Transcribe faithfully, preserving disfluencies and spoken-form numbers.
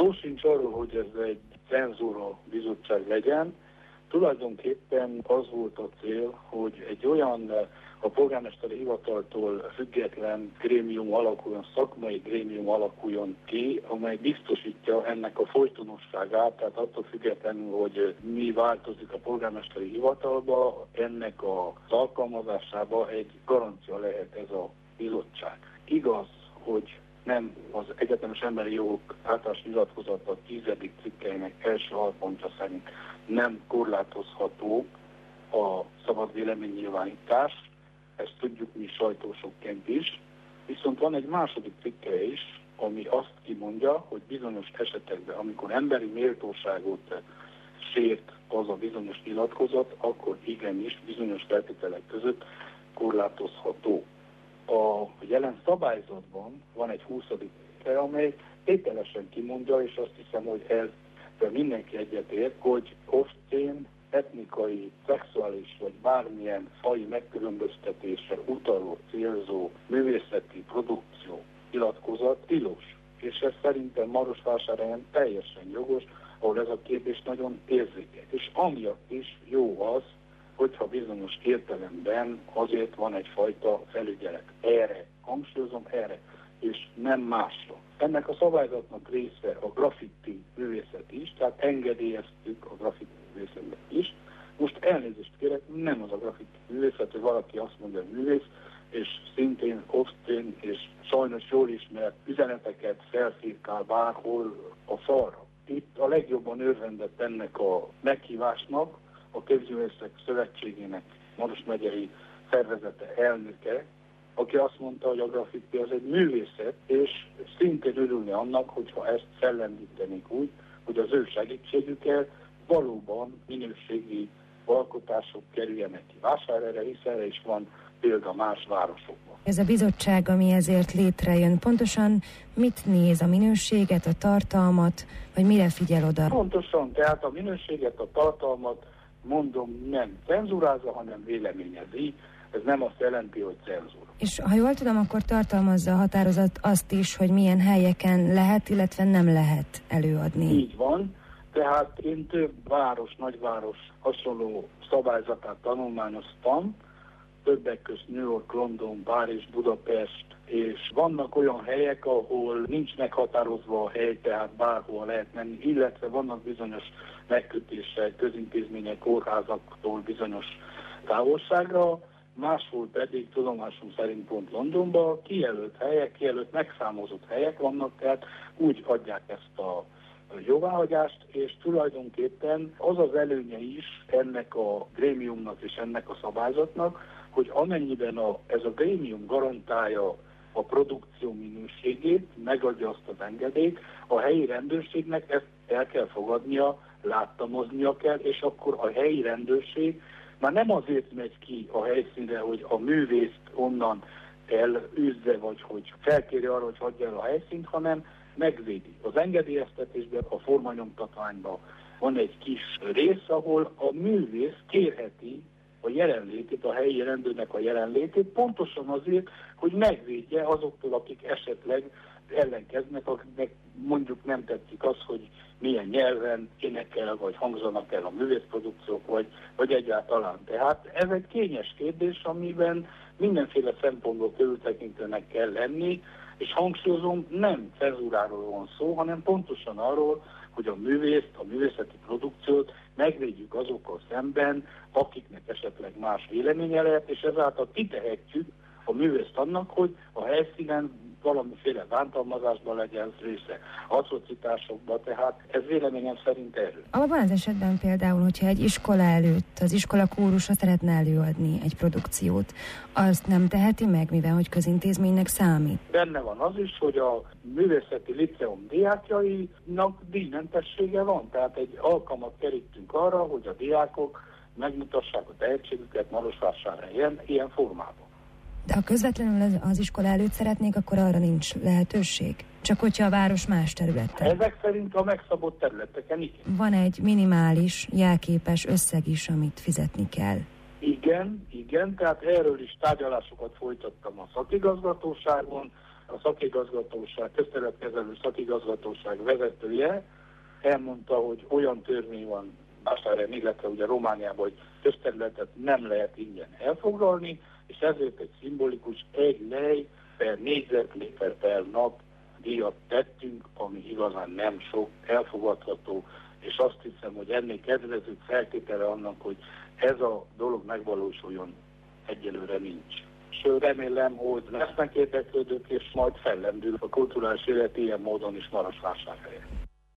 szó sincs arról, hogy ez egy cenzúra bizottság legyen. Tulajdonképpen az volt a cél, hogy egy olyan a polgármesteri hivataltól független grémium alakuljon, szakmai grémium alakuljon ki, amely biztosítja ennek a folytonosságát, tehát attól függetlenül, hogy mi változik a polgármesteri hivatalba, ennek az alkalmazásába egy garancia lehet ez a bizottság. Igaz, hogy nem az egyetemes emberi jogok általános nyilatkozata tizedik cikkeinek első alpontja szerint nem korlátozható a szabad véleménynyilvánítás, ezt tudjuk mi sajtósokként is, viszont van egy második cikke is, ami azt kimondja, hogy bizonyos esetekben, amikor emberi méltóságot sért az a bizonyos nyilatkozat, akkor igenis bizonyos feltételek között korlátozható. A jelen szabályzatban van egy huszadik cikke, amely tételesen kimondja, és azt hiszem, hogy ez mindenki egyetért, hogy obszcén, etnikai, szexuális vagy bármilyen faji megkülönböztetésre utaló, célzó művészeti produkció nyilatkozat tilos. És ez szerintem Marosvásárhelyen teljesen jogos, ahol ez a kérdés nagyon érzékeny. És amiatt is jó az, hogyha bizonyos értelemben azért van egyfajta felügyelet. Erre, hangsúlyozom erre, és nem másra. Ennek a szabályzatnak része a graffiti művészet is, tehát engedélyeztük a graffiti művészetet is. Most elnézést kérek, nem az a graffiti művészet, hogy valaki azt mondja, hogy művész, és szintén obszcén és sajnos jól ismert üzeneteket felfirkál bárhol a falra. Itt a legjobban örvendett ennek a meghívásnak a Képzőművészek Szövetségének Maros megyei szervezete elnöke, aki azt mondta, hogy a graffiti az egy művészet, és szintén örülni annak, hogyha ezt fellendítenék úgy, hogy az ő segítségükkel valóban minőségi alkotások kerüljenek ki Vásárhelyre, hisz erre is van példa más városokban. Ez a bizottság, ami ezért létrejön, pontosan mit néz, a minőséget, a tartalmat, vagy mire figyel oda? Pontosan, tehát a minőséget, a tartalmat mondom nem cenzúrázza, hanem véleményezi. Ez nem azt jelenti, hogy cenzúra. És ha jól tudom, akkor tartalmazza a határozat azt is, hogy milyen helyeken lehet, illetve nem lehet előadni. Így van. Tehát én több város, nagyváros hasonló szabályzatát tanulmányoztam, többek közt New York, London, Párizs, Budapest, és vannak olyan helyek, ahol nincs meghatározva a hely, tehát bárhol lehet menni, illetve vannak bizonyos megkötések, közintézmények, kórházaktól bizonyos távolságra, máshol pedig tudomásom szerint pont Londonban kijelölt helyek, kijelölt megszámozott helyek vannak, tehát úgy adják ezt a jóváhagyást, és tulajdonképpen az az előnye is ennek a grémiumnak és ennek a szabályzatnak, hogy amennyiben a, ez a grémium garantálja a produkció minőségét, megadja azt az engedélyt, a helyi rendőrségnek ezt el kell fogadnia, láttamoznia kell, és akkor a helyi rendőrség már nem azért megy ki a helyszínre, hogy a művészt onnan elűzze, vagy hogy felkéri arra, hogy hagyja el a helyszínt, hanem megvédi. Az engedélyeztetésben, a formanyomtatványban van egy kis rész, ahol a művész kérheti a jelenlétét, a helyi rendőrnek a jelenlétét, pontosan azért, hogy megvédje azoktól, akik esetleg ellenkeznek, akiknek mondjuk nem tetszik az, hogy milyen nyelven énekel, vagy hangzanak el a művészprodukciók, vagy, vagy egyáltalán. Tehát ez egy kényes kérdés, amiben mindenféle szempontból körültekintőnek kell lenni, és hangsúlyozom, nem cenzúráról van szó, hanem pontosan arról, hogy a művészt, a művészeti produkciót megvédjük azokkal szemben, akiknek esetleg más véleménye lehet, és ezáltal kitehetjük a művészt annak, hogy a helyszínen valamiféle bántalmazásban legyen része, atrocitásokban, tehát ez véleményem szerint erről. Abban az esetben például, hogyha egy iskola előtt az iskola kórusa szeretne előadni egy produkciót, azt nem teheti meg, mivel hogy közintézménynek számít? Benne van az is, hogy a művészeti liceum diákjainak díjmentessége van, tehát egy alkalmat kerítünk arra, hogy a diákok megmutassák a tehetségüket Marosvásárhelyen ilyen formában. De ha közvetlenül az iskola előtt szeretnék, akkor arra nincs lehetőség? Csak hogyha a város más területen? Ezek szerint a megszabott területeken igen. Van egy minimális, jelképes összeg is, amit fizetni kell. Igen, igen, tehát erről is tárgyalásokat folytattam a szakigazgatóságon, a szakigazgatóság, közterületkezelő szakigazgatóság vezetője elmondta, hogy olyan törvény van Vásárhelyen, illetve ugye Romániában, hogy közterületet nem lehet ingyen elfoglalni, és ezért egy szimbolikus egy lej per négyzetméter per nap díjat tettünk, ami igazán nem sok, elfogadható, és azt hiszem, hogy ennél kedvező feltétele annak, hogy ez a dolog megvalósuljon, egyelőre nincs. És remélem, hogy lesznek érdeklődők, és majd fellendül a kulturális élet ilyen módon is Marosvásárhelyen.